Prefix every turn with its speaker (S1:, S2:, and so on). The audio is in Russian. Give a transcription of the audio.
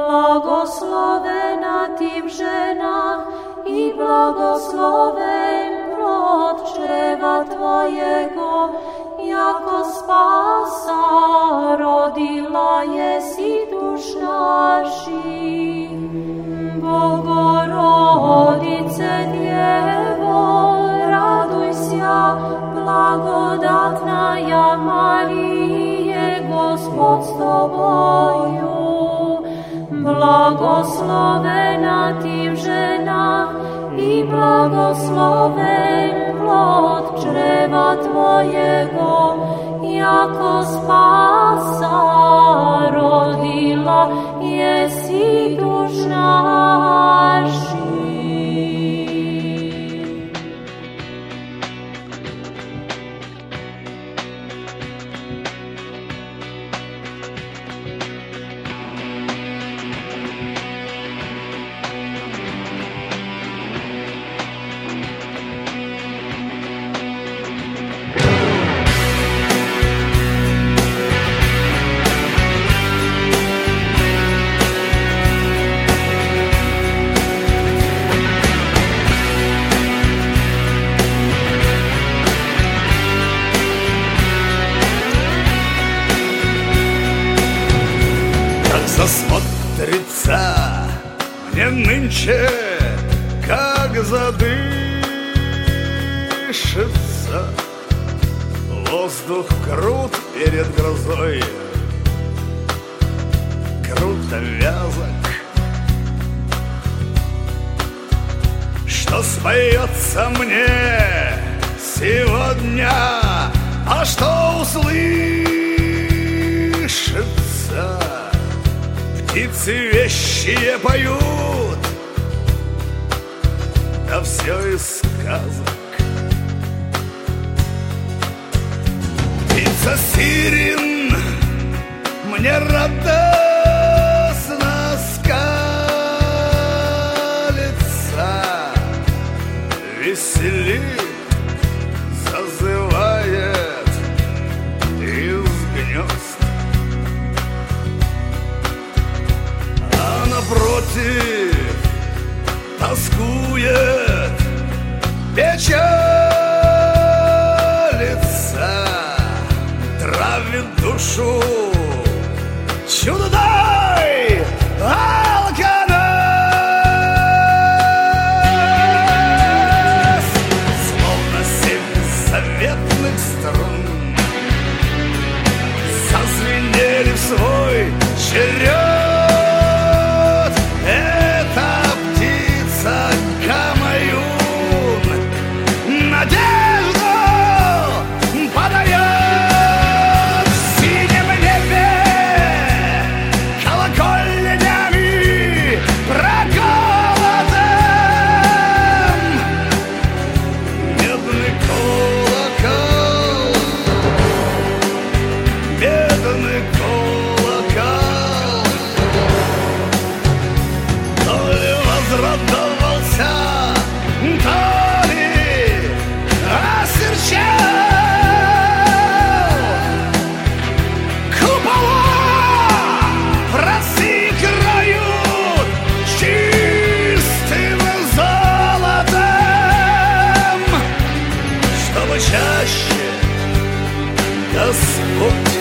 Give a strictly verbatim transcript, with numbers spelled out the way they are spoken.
S1: Blagoslovena Ty v ženách i blagosloven plod čreva Tvojego, jako spasa rodila jesi duš naših. Bogorodice Djevo, radujся, благодатная Марije, Gospod s Tobою. Blagoslovena Ty v ženách i blagosloven plod čreva Tvojego, jako spasa rodila jesi duš naših.
S2: Засмотрится мне нынче, как задышится. Воздух крут перед грозой, круто вязок. Что споется мне сегодня, а что услышится? Птицы вещие поют, да все из сказок. Птица сирен мне радостно скалится, веселит, зазывает из гнезд. Напротив тоскует, печалится, травит душу чудной алканас. Словно семь заветных струн зазвенели в свой черед. Чаще Господь